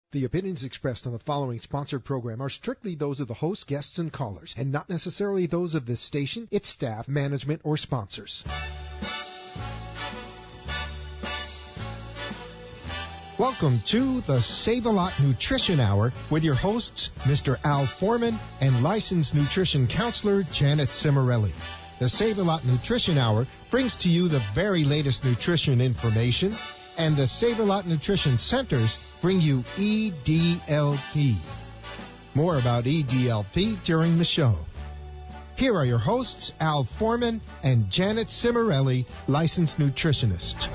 The opinions expressed on the following sponsored program are strictly those of the host, guests, and callers, and not necessarily those of this station, its staff, management, or sponsors. Welcome to the Save-A-Lot Nutrition Hour with your hosts, Mr. Al Foreman and licensed nutrition counselor Janet Cimarelli. The Save-A-Lot Nutrition Hour brings to you the very latest nutrition information, and the Save-A-Lot Nutrition Centers bring you EDLP. More about EDLP during the show. Here are your hosts, Al Foreman and Janet Cimarelli, licensed nutritionist.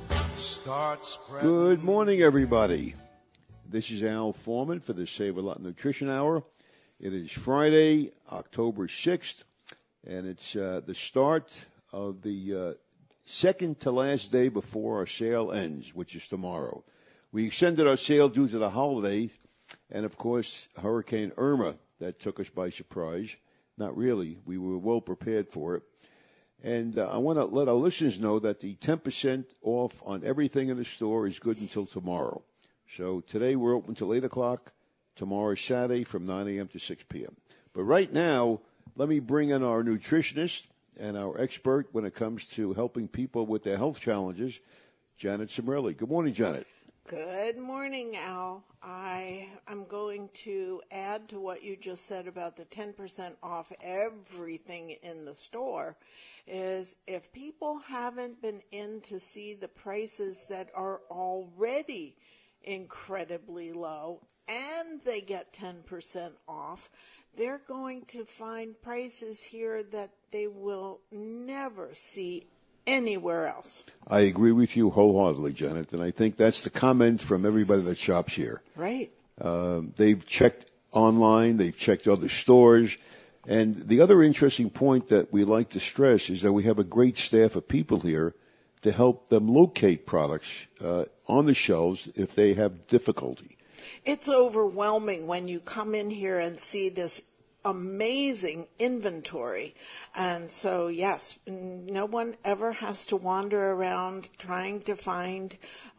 Good morning, everybody. This is Al Foreman for the Save-A-Lot Nutrition Hour. It is Friday, October 6th, and it's the start of the second to last day before our sale ends, which is tomorrow. We extended our sale due to the holidays and, of course, Hurricane Irma that took us by surprise. Not really. We were well prepared for it. And I want to let our listeners know that the 10% off on everything in the store is good until tomorrow. So today we're open till 8 o'clock. Tomorrow is Saturday from 9 a.m. to 6 p.m. But right now, let me bring in our nutritionist and our expert when it comes to helping people with their health challenges, Janet Cimarelli. Good morning, Janet. Good morning, Al. I'm going to add to what you just said about the 10% off everything in the store is if people haven't been in to see the prices that are already incredibly low and they get 10% off, they're going to find prices here that they will never see anywhere else. I agree with you wholeheartedly, Janet, and I think that's the comment from everybody that shops here. Right. They've checked online, they've checked other stores, and the other interesting point that we like to stress is that we have a great staff of people here to help them locate products on the shelves if they have difficulty. It's overwhelming when you come in here and see this amazing inventory. And so, yes, no one ever has to wander around trying to find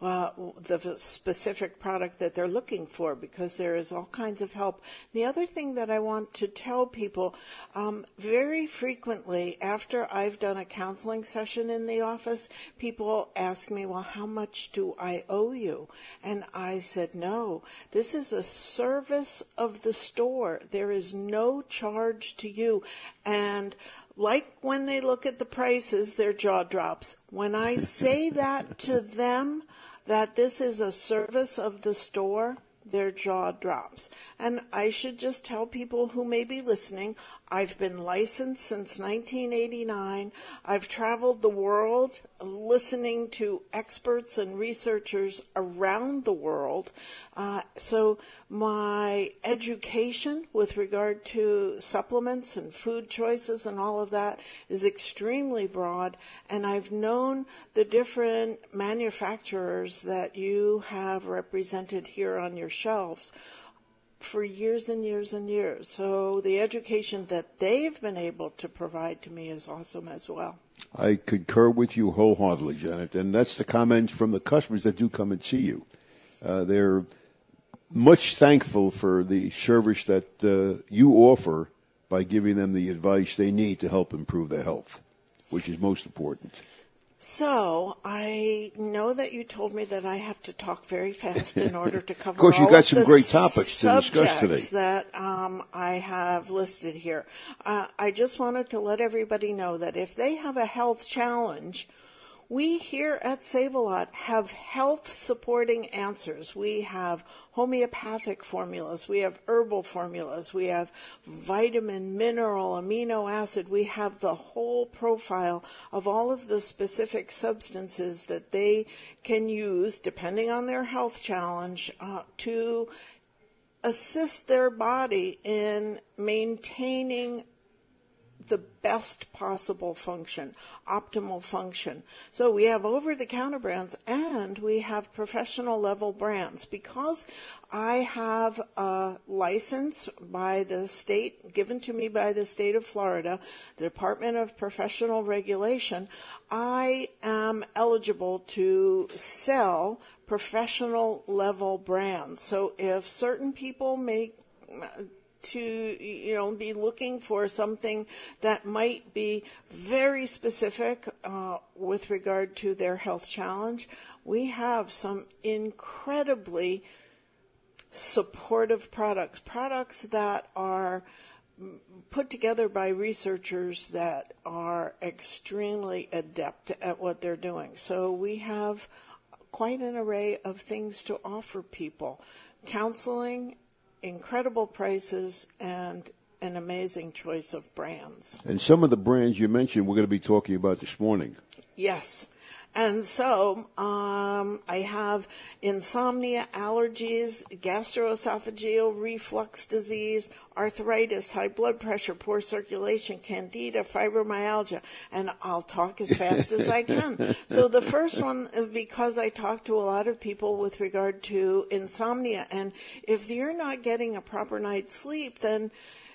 the specific product that they're looking for because there is all kinds of help. The other thing that I want to tell people, very frequently after I've done a counseling session in the office, people ask me, well, how much do I owe you? And I said, no, this is a service of the store. There is no charge to you. And like when they look at the prices, their jaw drops. When I say that to them, that this is a service of the store, their jaw drops. And I should just tell people who may be listening, I've been licensed since 1989. I've traveled the world listening to experts and researchers around the world. So my education with regard to supplements and food choices and all of that is extremely broad. And I've known the different manufacturers that you have represented here on your shelves for years and years and years. So the education that they've been able to provide to me is awesome as well. I concur with you wholeheartedly, Janet, and that's the comments from the customers that do come and see you. They're much thankful for the service that you offer by giving them the advice they need to help improve their health, which is most important. So, I know that you told me that I have to talk very fast in order to cover of course, you all got of some the great topics to discuss today that I have listed here. I just wanted to let everybody know that if they have a health challenge, we here at Save-A-Lot have health-supporting answers. We have homeopathic formulas. We have herbal formulas. We have vitamin, mineral, amino acid. We have the whole profile of all of the specific substances that they can use, depending on their health challenge, to assist their body in maintaining the best possible function, optimal function. So we have over-the-counter brands and we have professional level brands. Because I have a license by the state, given to me by the state of Florida, the Department of Professional Regulation, I am eligible to sell professional level brands. So if certain people make to be looking for something that might be very specific with regard to their health challenge, we have some incredibly supportive products that are put together by researchers that are extremely adept at what they're doing. So we have quite an array of things to offer people. Counseling, incredible prices, and an amazing choice of brands. And some of the brands you mentioned we're going to be talking about this morning. Yes. And so I have insomnia, allergies, gastroesophageal reflux disease, arthritis, high blood pressure, poor circulation, candida, fibromyalgia, and I'll talk as fast as I can. So the first one, because I talk to a lot of people with regard to insomnia, and if you're not getting a proper night's sleep, then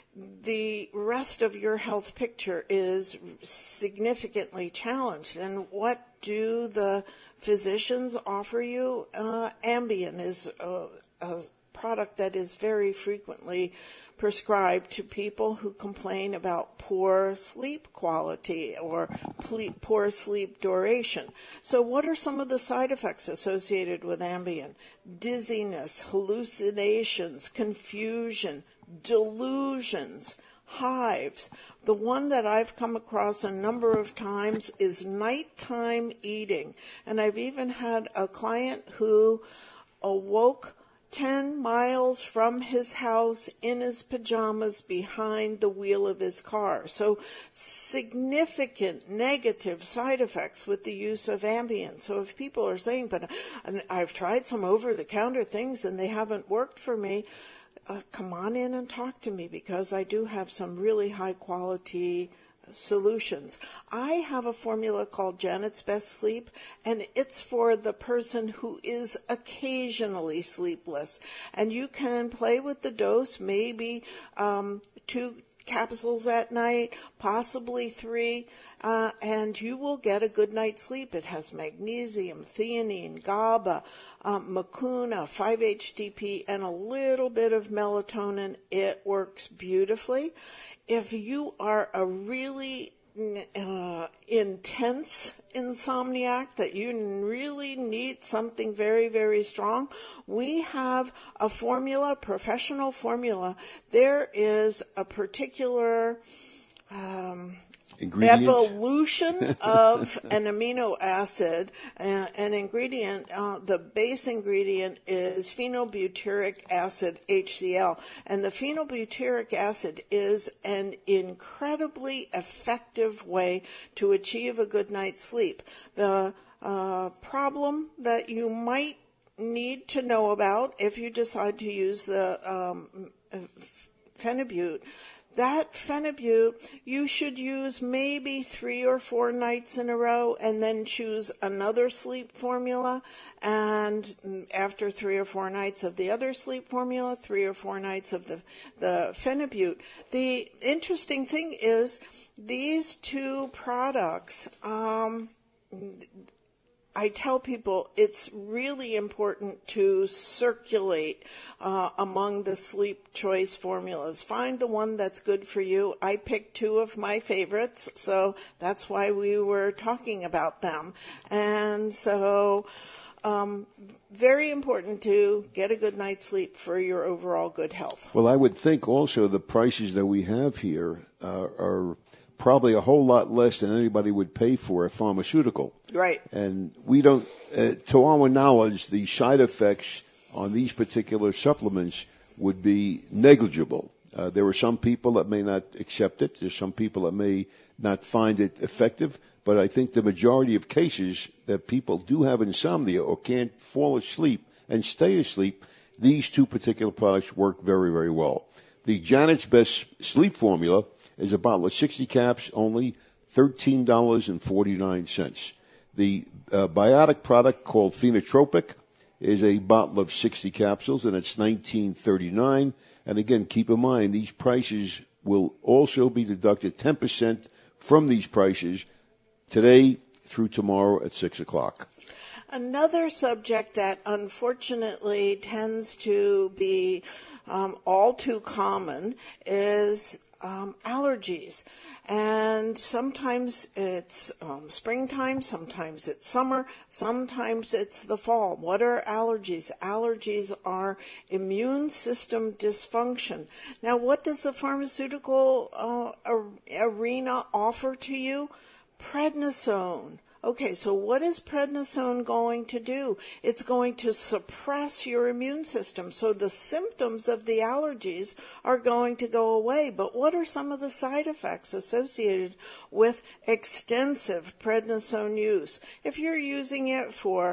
the rest of your health picture is significantly challenged. And what do the physicians offer you? Ambien is a product that is very frequently prescribed to people who complain about poor sleep quality or poor sleep duration. So what are some of the side effects associated with Ambien? Dizziness, hallucinations, confusion, delusions, hives. The one that I've come across a number of times is nighttime eating. And I've even had a client who awoke 10 miles from his house in his pajamas behind the wheel of his car. So significant negative side effects with the use of Ambien. So if people are saying, but I've tried some over-the-counter things and they haven't worked for me, come on in and talk to me, because I do have some really high quality solutions. I have a formula called Janet's Best Sleep, and it's for the person who is occasionally sleepless. And you can play with the dose, maybe 2 capsules at night, possibly 3, and you will get a good night's sleep. It has magnesium, theanine, GABA, mucuna, 5-HTP, and a little bit of melatonin. It works beautifully. If you are a really intense insomniac, that you really need something very, very strong, we have a formula, professional formula. There is a particular evolution of an amino acid, an ingredient. The base ingredient is phenylbutyric acid, HCl, and the phenylbutyric acid is an incredibly effective way to achieve a good night's sleep. The problem that you might need to know about if you decide to use the Phenibut, that Phenibut you should use maybe 3 or 4 nights in a row, and then choose another sleep formula, and after 3 or 4 nights of the other sleep formula, 3 or 4 nights of the Phenibut. The interesting thing is these 2 products, I tell people it's really important to circulate among the sleep choice formulas. Find the one that's good for you. I picked 2 of my favorites, so that's why we were talking about them. And so very important to get a good night's sleep for your overall good health. Well, I would think also the prices that we have here are probably a whole lot less than anybody would pay for a pharmaceutical. Right. And we don't, to our knowledge, the side effects on these particular supplements would be negligible. There are some people that may not accept it. There's some people that may not find it effective. But I think the majority of cases that people do have insomnia or can't fall asleep and stay asleep, these 2 particular products work very, very well. The Janet's Best Sleep formula is a bottle of 60 caps, only $13.49. The biotic product called Phenotropic is a bottle of 60 capsules, and it's $19.39. And again, keep in mind, these prices will also be deducted 10% from these prices today through tomorrow at 6 o'clock. Another subject that unfortunately tends to be all too common is allergies. And sometimes it's springtime, sometimes it's summer, sometimes it's the fall. What are allergies? Allergies are immune system dysfunction. Now, what does the pharmaceutical arena offer to you? Prednisone. Okay, so what is prednisone going to do? It's going to suppress your immune system. So the symptoms of the allergies are going to go away. But what are some of the side effects associated with extensive prednisone use? If you're using it for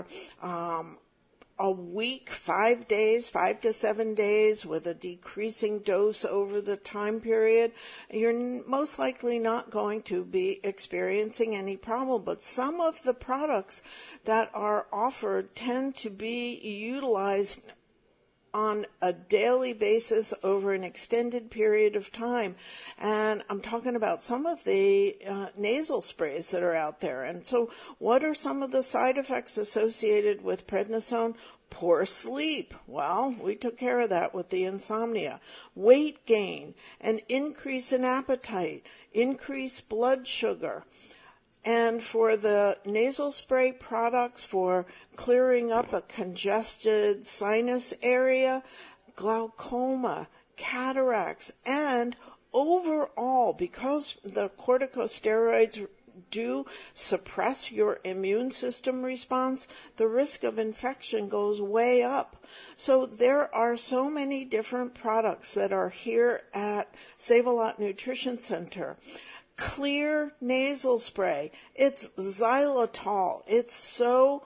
a week, 5 days, 5 to 7 days with a decreasing dose over the time period, you're most likely not going to be experiencing any problem. But some of the products that are offered tend to be utilized on a daily basis over an extended period of time. And I'm talking about some of the nasal sprays that are out there. And so what are some of the side effects associated with prednisone? Poor sleep. Well, we took care of that with the insomnia. Weight gain, an increase in appetite, increased blood sugar. And for the nasal spray products for clearing up a congested sinus area, glaucoma, cataracts, and overall, because the corticosteroids do suppress your immune system response, the risk of infection goes way up. So there are so many different products that are here at Save-A-Lot Nutrition Center. Clear nasal spray. It's xylitol. It's so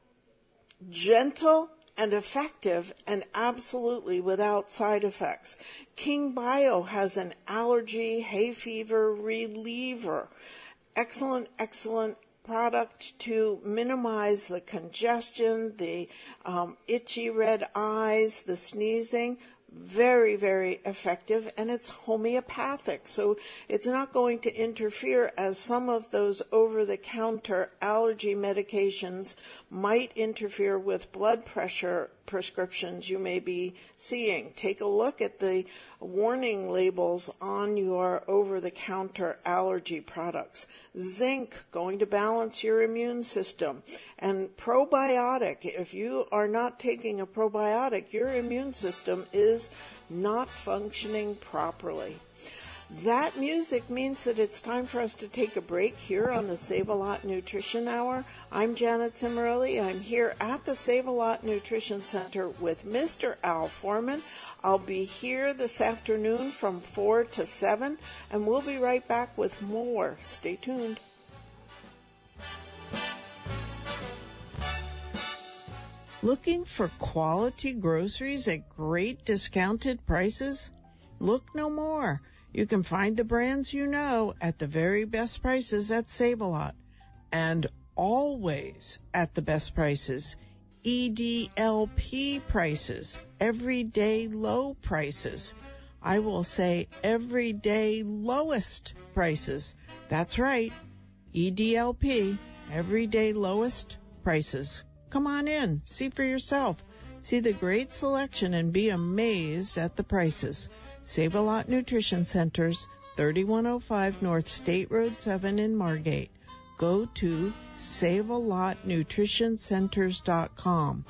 gentle and effective and absolutely without side effects. King Bio has an allergy hay fever reliever. Excellent, excellent product to minimize the congestion, the itchy red eyes, the sneezing. Very, very effective, and it's homeopathic, so it's not going to interfere as some of those over-the-counter allergy medications might interfere with blood pressure prescriptions you may be seeing. Take a look at the warning labels on your over-the-counter allergy products. Zinc, going to balance your immune system. And probiotic, if you are not taking a probiotic, your immune system is not functioning properly. That music means that it's time for us to take a break here on the Save-A-Lot Nutrition Hour. I'm Janet Cimarelli. I'm here at the Save-A-Lot Nutrition Center with Mr. Al Foreman. I'll be here this afternoon from 4 to 7, and we'll be right back with more. Stay tuned. Looking for quality groceries at great discounted prices? Look no more. You can find the brands you know at the very best prices at Save-A-Lot. And always at the best prices. EDLP prices. Everyday low prices. I will say everyday lowest prices. That's right. EDLP. Everyday lowest prices. Come on in. See for yourself. See the great selection and be amazed at the prices. Save-A-Lot Nutrition Centers, 3105 North State Road 7 in Margate. Go to SaveALotNutritionCenters.com.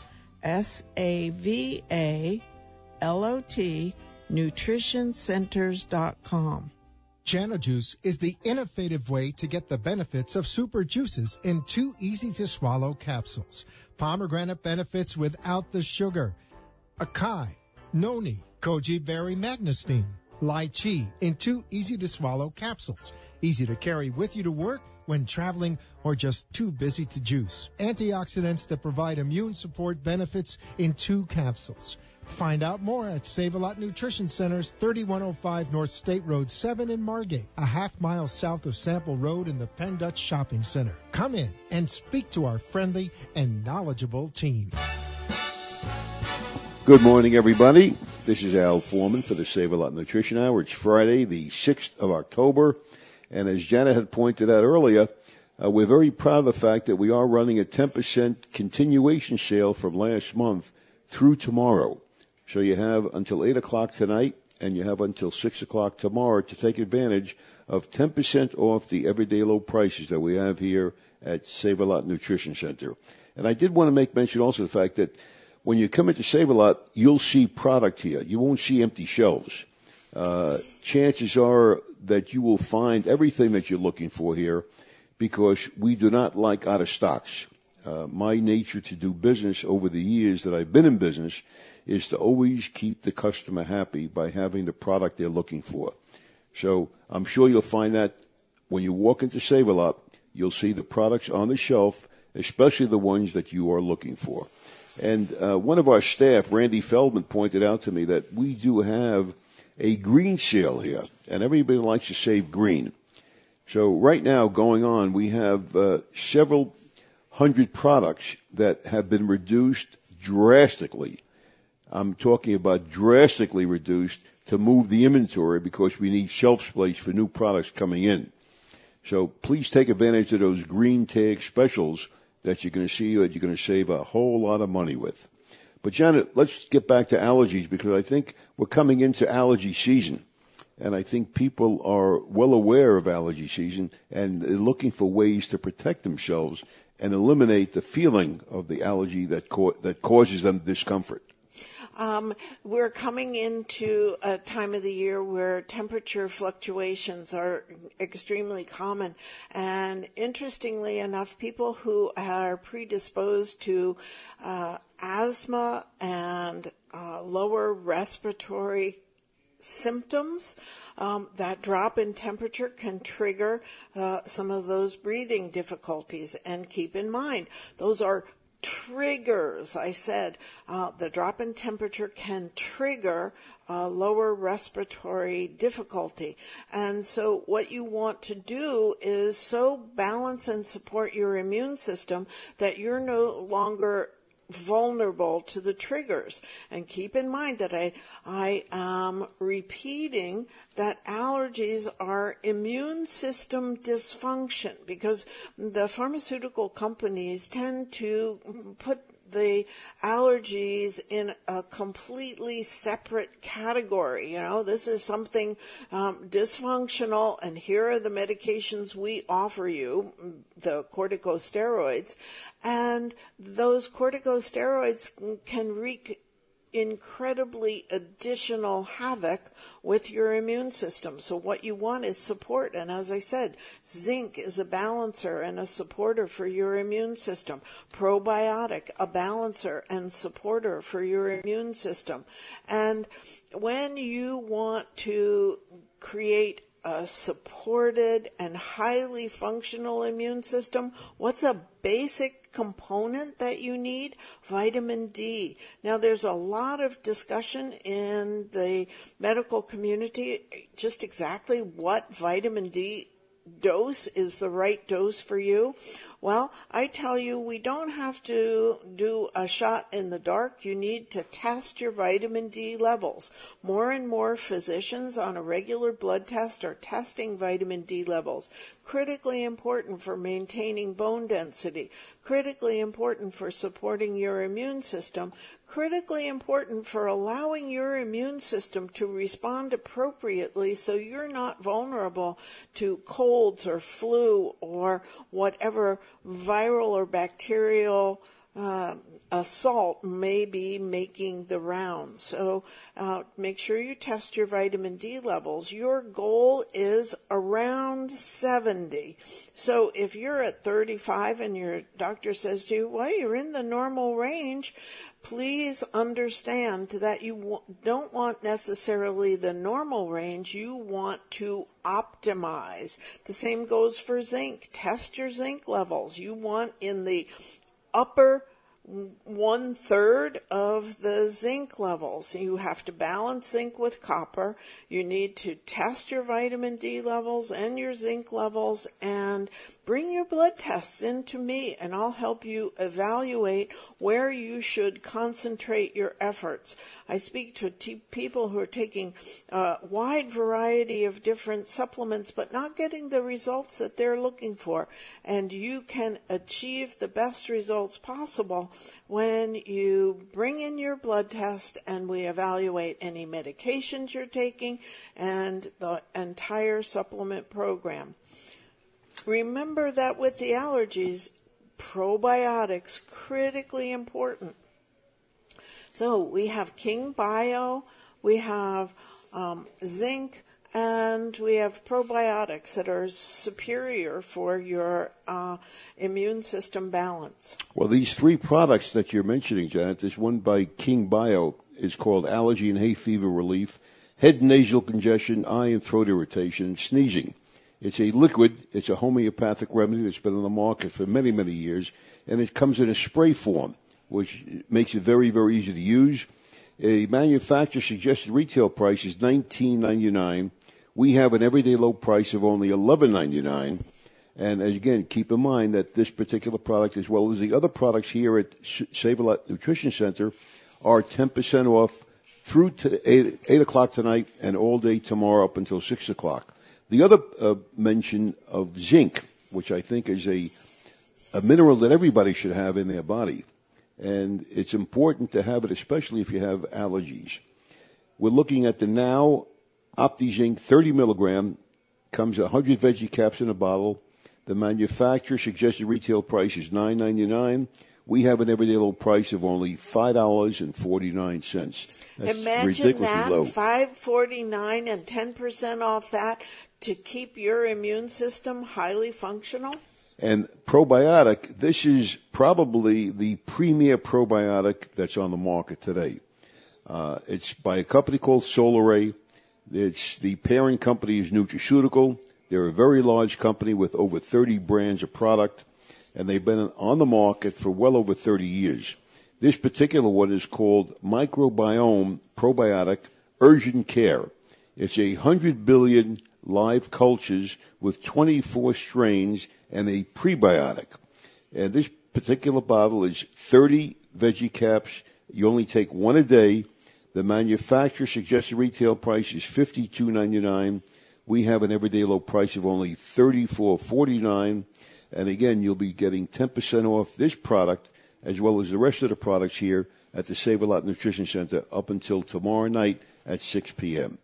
SAVALOT NutritionCenters.com. Jana Juice is the innovative way to get the benefits of super juices in 2 easy-to-swallow capsules. Pomegranate benefits without the sugar. Acai, noni, goji berry magnesine, lychee in 2 easy-to-swallow capsules. Easy to carry with you to work, when traveling, or just too busy to juice. Antioxidants that provide immune support benefits in 2 capsules. Find out more at Save-A-Lot Nutrition Center's 3105 North State Road 7 in Margate, a half-mile south of Sample Road in the Penn Dutch Shopping Center. Come in and speak to our friendly and knowledgeable team. Good morning, everybody. This is Al Foreman for the Save-A-Lot Nutrition Hour. It's Friday, the 6th of October, and as Janet had pointed out earlier, we're very proud of the fact that we are running a 10% continuation sale from last month through tomorrow. So you have until 8 o'clock tonight, and you have until 6 o'clock tomorrow to take advantage of 10% off the everyday low prices that we have here at Save-A-Lot Nutrition Center. And I did want to make mention also of the fact that when you come into Save-A-Lot, you'll see product here. You won't see empty shelves. Chances are that you will find everything that you're looking for here because we do not like out of stocks. My nature to do business over the years that I've been in business is to always keep the customer happy by having the product they're looking for. So I'm sure you'll find that when you walk into Save-A-Lot, you'll see the products on the shelf, especially the ones that you are looking for. And one of our staff, Randy Feldman, pointed out to me that we do have a green sale here, and everybody likes to save green. So right now going on, we have several hundred products that have been reduced drastically. I'm talking about drastically reduced to move the inventory because we need shelf space for new products coming in. So please take advantage of those green tag specials that you're going to see that you're going to save a whole lot of money with. But Janet, let's get back to allergies because I think we're coming into allergy season. And I think people are well aware of allergy season and they're looking for ways to protect themselves and eliminate the feeling of the allergy that causes them discomfort. We're coming into a time of the year where temperature fluctuations are extremely common. And interestingly enough, people who are predisposed to asthma and lower respiratory symptoms, that drop in temperature can trigger some of those breathing difficulties. And keep in mind, those are triggers. I said the drop in temperature can trigger lower respiratory difficulty. And so what you want to do is so balance and support your immune system that you're no longer vulnerable to the triggers. And keep in mind that I am repeating that allergies are immune system dysfunction because the pharmaceutical companies tend to put the allergies in a completely separate category. You know, this is something dysfunctional, and here are the medications we offer you, the corticosteroids, and those corticosteroids can wreak incredibly additional havoc with your immune system. So what you want is support. And as I said, zinc is a balancer and a supporter for your immune system. Probiotic, a balancer and supporter for your immune system. And when you want to create a supported and highly functional immune system, what's a basic component that you need? Vitamin D. Now, there's a lot of discussion in the medical community just exactly what vitamin D dose is the right dose for you. Well, I tell you, we don't have to do a shot in the dark. You need to test your vitamin D levels. More and more physicians on a regular blood test are testing vitamin D levels. Critically important for maintaining bone density. Critically important for supporting your immune system. Critically important for allowing your immune system to respond appropriately so you're not vulnerable to colds or flu or whatever viral or bacterial assault may be making the rounds. So make sure you test your vitamin D levels. Your goal is around 70. So if you're at 35 and your doctor says to you, well, you're in the normal range, please understand that you don't want necessarily the normal range. You want to optimize. The same goes for zinc. Test your zinc levels. You want in the upper 1/3 of the zinc levels. You have to balance zinc with copper. You need to test your vitamin D levels and your zinc levels, and bring your blood tests in to me, and I'll help you evaluate where you should concentrate your efforts. I speak to people who are taking a wide variety of different supplements but not getting the results that they're looking for, and you can achieve the best results possible when you bring in your blood test and we evaluate any medications you're taking and the entire supplement program. Remember that with the allergies, probiotics, critically important. So we have King Bio, we have zinc, and we have probiotics that are superior for your immune system balance. Well, these three products that you're mentioning, Janet, this one by King Bio is called Allergy and Hay Fever Relief, Head and Nasal Congestion, Eye and Throat Irritation, and Sneezing. It's a liquid. It's a homeopathic remedy that's been on the market for many, many years, and it comes in a spray form, which makes it very, very easy to use. A manufacturer's suggested retail price is $19.99. We have an everyday low price of only $11.99. And again, keep in mind that this particular product, as well as the other products here at Save-A-Lot Nutrition Center, are 10% off through to 8 o'clock tonight and all day tomorrow up until 6 o'clock. The other mention of zinc, which I think is a mineral that everybody should have in their body. And it's important to have it, especially if you have allergies. We're looking at the Now OptiZinc 30 milligram, comes 100 veggie caps in a bottle. The manufacturer suggested retail price is $9.99. We have an everyday low price of only $5.49. That's Imagine ridiculously that, low. $5.49 and 10% off that to keep your immune system highly functional. And probiotic, this is probably the premier probiotic that's on the market today. It's by a company called Solaray. It's the parent company is Nutraceutical. They're a very large company with over 30 brands of product, and they've been on the market for well over 30 years. This particular one is called Microbiome Probiotic Urgent Care. It's 100 billion live cultures with 24 strains and a prebiotic. And this particular bottle is 30 veggie caps. You only take one a day. The manufacturer suggested retail price is $52.99. We have an everyday low price of only $34.49. And again, you'll be getting 10% off this product as well as the rest of the products here at the Save-A-Lot Nutrition Center up until tomorrow night at 6 p.m.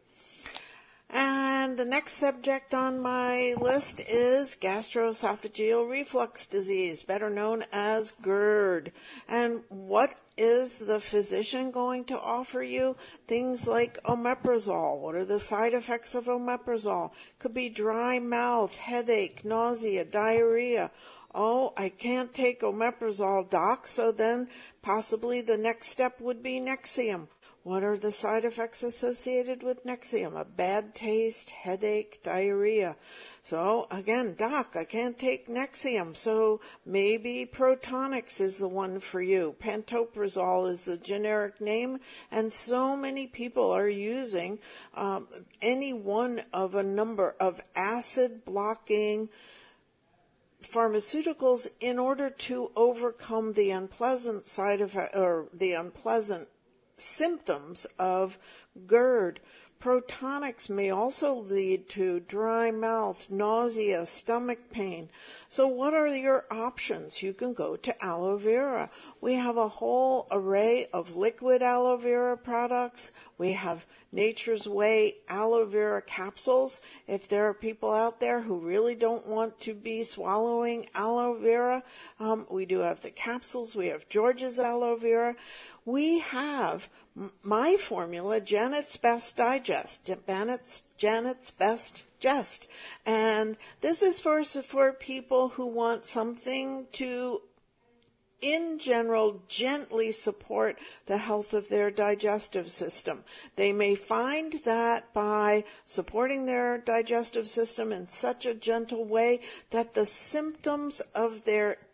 And the next subject on my list is gastroesophageal reflux disease, better known as GERD. And what is the physician going to offer you? Things like omeprazole. What are the side effects of omeprazole? Could be dry mouth, headache, nausea, diarrhea. Oh, I can't take omeprazole, doc, so then possibly the next step would be Nexium. What are the side effects associated with Nexium? A bad taste, headache, diarrhea. So again, doc, I can't take Nexium, so maybe Protonix is the one for you. Pantoprazole is the generic name, and so many people are using any one of a number of acid-blocking pharmaceuticals in order to overcome the unpleasant side effect or the unpleasant symptoms of GERD. Protonix may also lead to dry mouth, nausea, stomach pain. So what are your options? You can go to aloe vera. We have a whole array of liquid aloe vera products. We have Nature's Way aloe vera capsules. If there are people out there who really don't want to be swallowing aloe vera, we do have the capsules. We have George's aloe vera. We have my formula, Janet's Best Digest, Janet's Best Jest. And this is for people who want something to, in general, gently support the health of their digestive system. They may find that by supporting their digestive system in such a gentle way that the symptoms of their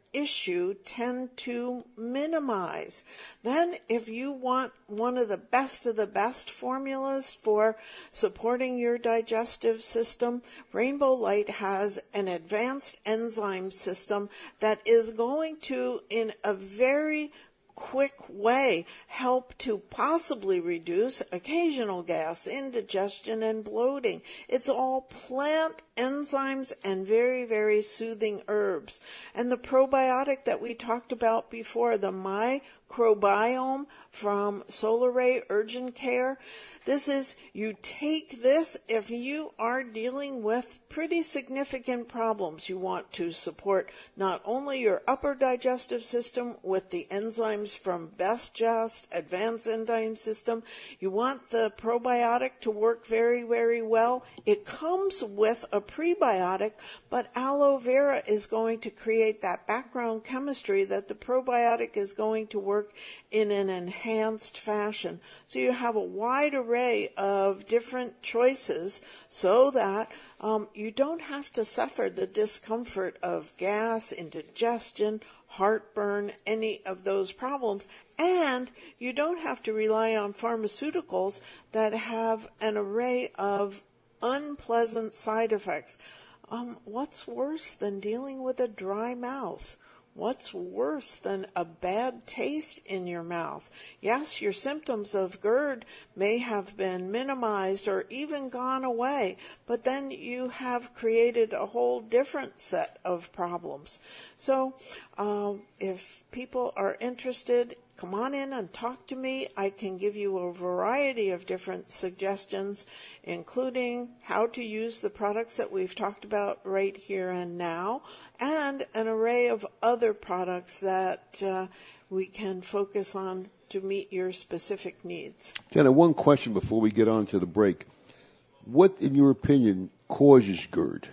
issue tend to minimize. Then if you want one of the best formulas for supporting your digestive system, Rainbow Light has an advanced enzyme system that is going to, in a very quick way, help to possibly reduce occasional gas, indigestion, and bloating. It's all plant enzymes and very, very soothing herbs. And the probiotic that we talked about before, the microbiome from Solar Ray Urgent Care, this is, you take this if you are dealing with pretty significant problems. You want to support not only your upper digestive system with the enzymes from Best Just Advanced Enzyme System, you want the probiotic to work very, very well. It comes with a prebiotic, but aloe vera is going to create that background chemistry that the probiotic is going to work in an enhanced fashion. So you have a wide array of different choices so that you don't have to suffer the discomfort of gas, indigestion, heartburn, any of those problems. And you don't have to rely on pharmaceuticals that have an array of unpleasant side effects. What's worse than dealing with a dry mouth? What's worse than a bad taste in your mouth? Yes, your symptoms of GERD may have been minimized or even gone away, but then you have created a whole different set of problems. So if people are interested, come on in and talk to me. I can give you a variety of different suggestions, including how to use the products that we've talked about right here and now, and an array of other products that we can focus on to meet your specific needs. Jenna, one question before we get on to the break. What, in your opinion, causes GERD?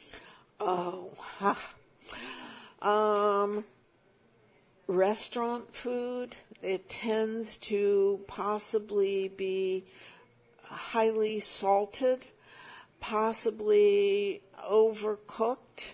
Restaurant food. It tends to possibly be highly salted, possibly overcooked,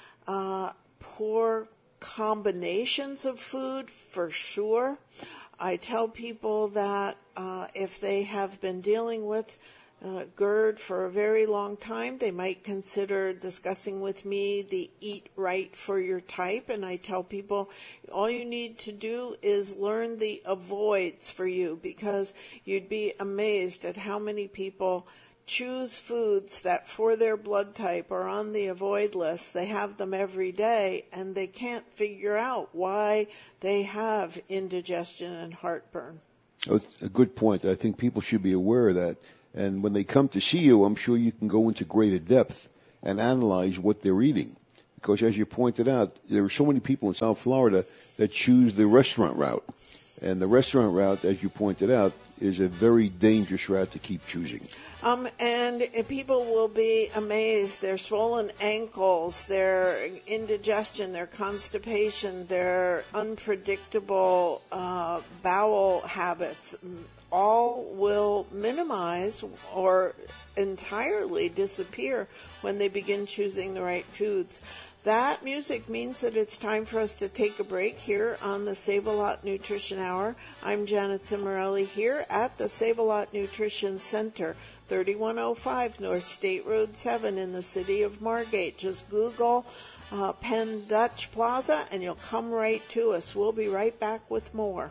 poor combinations of food for sure. I tell people that if they have been dealing with GERD for a very long time, they might consider discussing with me the Eat Right for Your type. And I tell people all you need to do is learn the avoids for you, because you'd be amazed at how many people choose foods that for their blood type are on the avoid list. They have them every day and they can't figure out why they have indigestion and heartburn. That's a good point. I think people should be aware of that. And when they come to see you, I'm sure you can go into greater depth and analyze what they're eating. Because as you pointed out, there are so many people in South Florida that choose the restaurant route. And the restaurant route, as you pointed out, is a very dangerous route to keep choosing. And people will be amazed. Their swollen ankles, their indigestion, their constipation, their unpredictable bowel habits, all will minimize or entirely disappear when they begin choosing the right foods. That music means that it's time for us to take a break here on the Save-A-Lot Nutrition Hour. I'm Janet Cimarelli here at the Save-A-Lot Nutrition Center, 3105 North State Road 7 in the city of Margate. Just Google Penn Dutch Plaza and you'll come right to us. We'll be right back with more.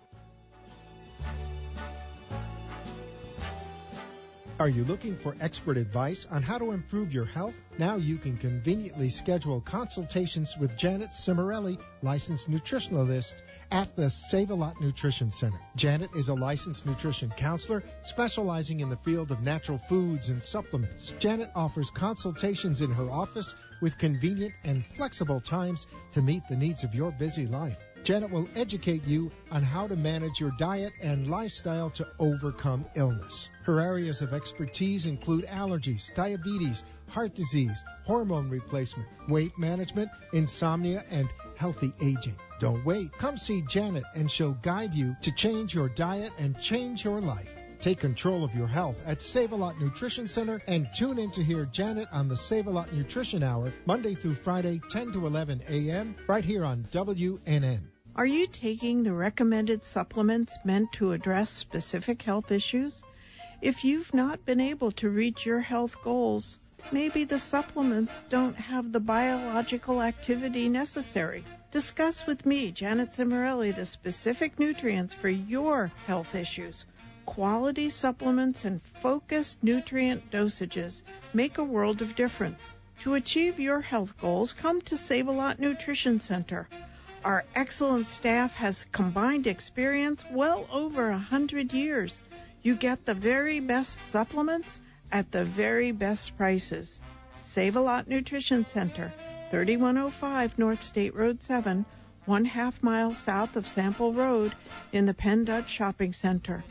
Are you looking for expert advice on how to improve your health? Now you can conveniently schedule consultations with Janet Cimarelli, licensed nutritionalist at the Save-A-Lot Nutrition Center. Janet is a licensed nutrition counselor specializing in the field of natural foods and supplements. Janet offers consultations in her office with convenient and flexible times to meet the needs of your busy life. Janet will educate you on how to manage your diet and lifestyle to overcome illness. Her areas of expertise include allergies, diabetes, heart disease, hormone replacement, weight management, insomnia, and healthy aging. Don't wait. Come see Janet and she'll guide you to change your diet and change your life. Take control of your health at Save-A-Lot Nutrition Center and tune in to hear Janet on the Save-A-Lot Nutrition Hour, Monday through Friday, 10 to 11 a.m., right here on WNN. Are you taking the recommended supplements meant to address specific health issues? If you've not been able to reach your health goals, maybe the supplements don't have the biological activity necessary. Discuss with me, Janet Cimarelli, the specific nutrients for your health issues. Quality supplements and focused nutrient dosages make a world of difference. To achieve your health goals, come to Save-A-Lot Nutrition Center. Our excellent staff has combined experience well over 100 years. You get the very best supplements at the very best prices. Save-A-Lot Nutrition Center, 3105 North State Road 7, 1/2 mile south of Sample Road in the Penn Dutch Shopping Center.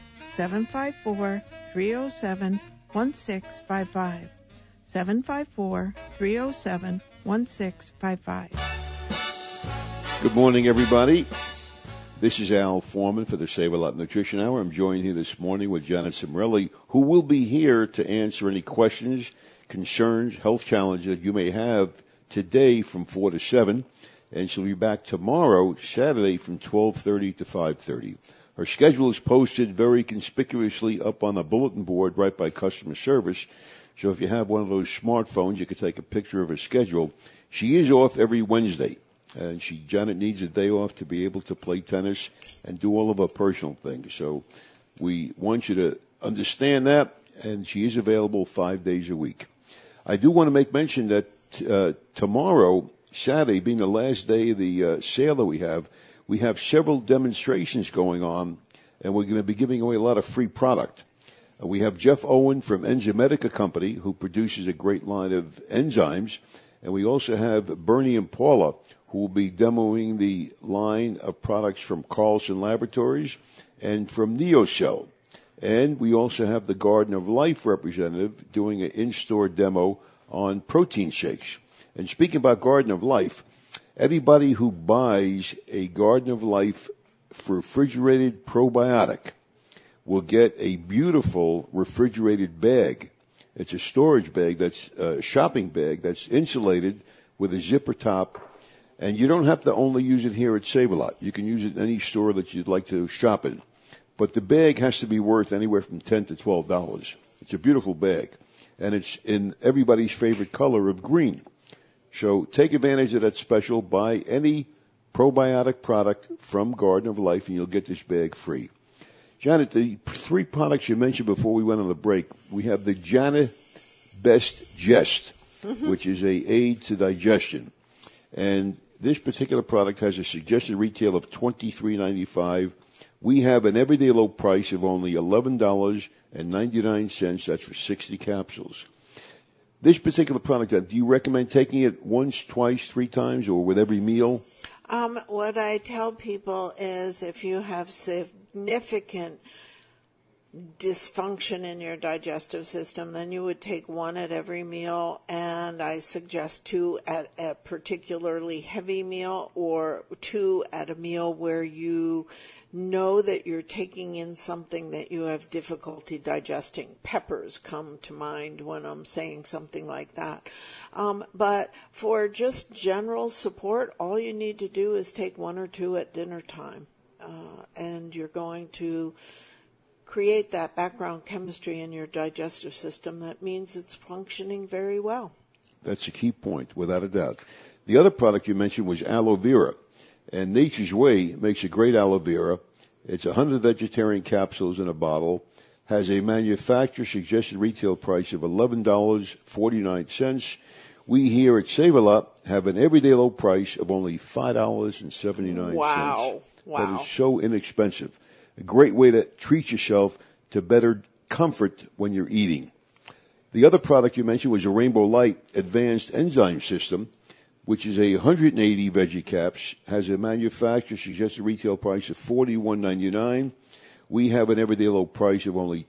754-307-1655. 754-307-1655. Good morning, everybody. This is Al Foreman for the Save-A-Lot Nutrition Hour. I'm joined here this morning with Janet Cimarelli, who will be here to answer any questions, concerns, health challenges you may have today from 4 to 7. And she'll be back tomorrow, Saturday, from 12:30 to 5:30. Her schedule is posted very conspicuously up on the bulletin board right by customer service. So if you have one of those smartphones, you can take a picture of her schedule. She is off every Wednesday, and Janet needs a day off to be able to play tennis and do all of her personal things. So we want you to understand that, and she is available 5 days a week. I do want to make mention that tomorrow, Saturday, being the last day of the sale that we have several demonstrations going on, and we're going to be giving away a lot of free product. We have Jeff Owen from Enzymedica Company, who produces a great line of enzymes, and we also have Bernie and Paula, who will be demoing the line of products from Carlson Laboratories and from NeoCell. And we also have the Garden of Life representative doing an in-store demo on protein shakes. And speaking about Garden of Life, anybody who buys a Garden of Life refrigerated probiotic will get a beautiful refrigerated bag. It's a storage bag that's a shopping bag that's insulated with a zipper top. And you don't have to only use it here at Save-A-Lot. You can use it in any store that you'd like to shop in. But the bag has to be worth anywhere from $10 to $12. It's a beautiful bag. And it's in everybody's favorite color of green. So take advantage of that special. Buy any probiotic product from Garden of Life, and you'll get this bag free. Janet, the 3 products you mentioned before we went on the break, we have the Janet Best Jest, which is a aid to digestion. And this particular product has a suggested retail of $23.95. We have an everyday low price of only $11.99. That's for 60 capsules. This particular product, do you recommend taking it once, twice, 3 times, or with every meal? What I tell people is if you have significant dysfunction in your digestive system, then you would take 1 at every meal, and I suggest 2 at a particularly heavy meal, or 2 at a meal where you know that you're taking in something that you have difficulty digesting. Peppers come to mind when I'm saying something like that. But for just general support, all you need to do is take 1 or 2 at dinner time, and you're going to create that background chemistry in your digestive system that means it's functioning very well. That's a key point, without a doubt. The other product you mentioned was aloe vera. And Nature's Way makes a great aloe vera. It's 100 vegetarian capsules in a bottle, has a manufacturer suggested retail price of $11.49. We here at Save-A-Lot have an everyday low price of only $5.79. Wow. That is so inexpensive. A great way to treat yourself to better comfort when you're eating. The other product you mentioned was a Rainbow Light Advanced Enzyme System, which is a 180 veggie caps, has a manufacturer suggested retail price of $41.99. We have an everyday low price of only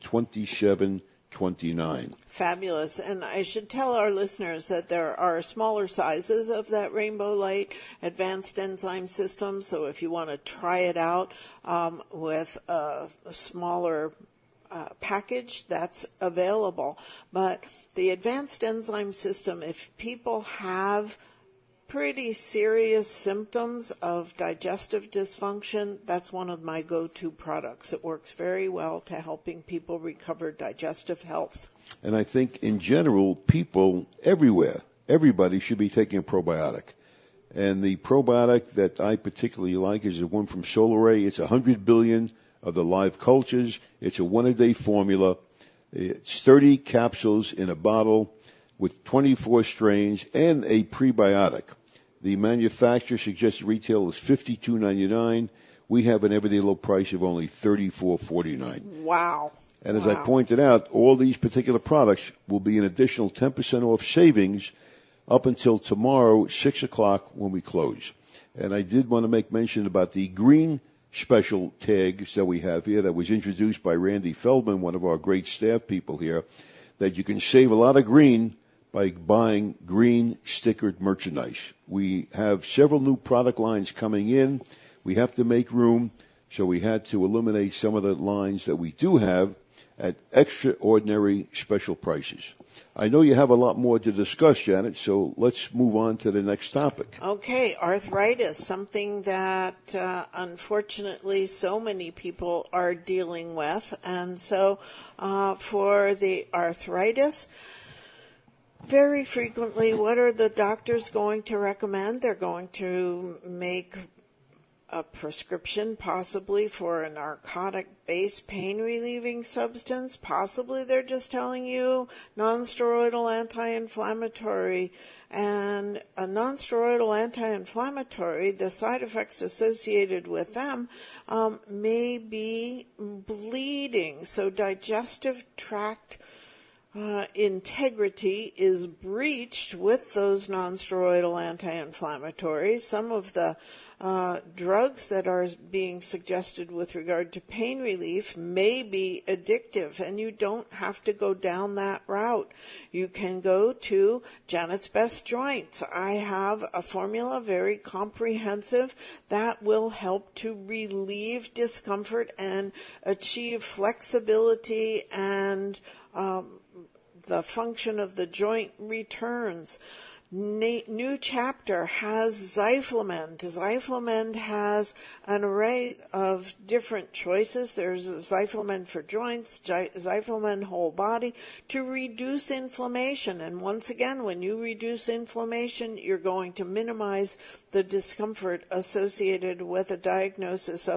$27.29. Fabulous. And I should tell our listeners that there are smaller sizes of that Rainbow Light Advanced Enzyme System. So if you want to try it out with a smaller package that's available. But the advanced enzyme system, if people have pretty serious symptoms of digestive dysfunction, that's one of my go-to products. It works very well to helping people recover digestive health. And I think in general, people everywhere, everybody should be taking a probiotic. And the probiotic that I particularly like is the one from Solaray. It's 100 billion of the live cultures. It's a one-a-day formula. It's 30 capsules in a bottle with 24 strains and a prebiotic. The manufacturer suggested retail is $52.99. We have an everyday low price of only $34.49. Wow. And as I pointed out, all these particular products will be an additional 10% off savings up until tomorrow, 6 o'clock, when we close. And I did want to make mention about the green special tags that we have here that was introduced by Randy Feldman, one of our great staff people here, that you can save a lot of green by buying green stickered merchandise. We have several new product lines coming in. We have to make room, so we had to eliminate some of the lines that we do have at extraordinary special prices. I know you have a lot more to discuss, Janet, so let's move on to the next topic. Okay, arthritis, something that unfortunately so many people are dealing with. And so for the arthritis, very frequently, what are the doctors going to recommend? They're going to make a prescription possibly for a narcotic-based pain-relieving substance. Possibly they're just telling you non-steroidal anti-inflammatory. And a non-steroidal anti-inflammatory, the side effects associated with them may be bleeding. So digestive tract integrity is breached with those non-steroidal anti-inflammatories. Some of the drugs that are being suggested with regard to pain relief may be addictive, and you don't have to go down that route. You can go to Janet's Best Joints. I have a formula, very comprehensive, that will help to relieve discomfort and achieve flexibility and the function of the joint returns. New Chapter has Zyflamend. Zyflamend has an array of different choices. There's Zyflamend for joints, Zyflamend whole body, to reduce inflammation. And once again, when you reduce inflammation, you're going to minimize the discomfort associated with a diagnosis of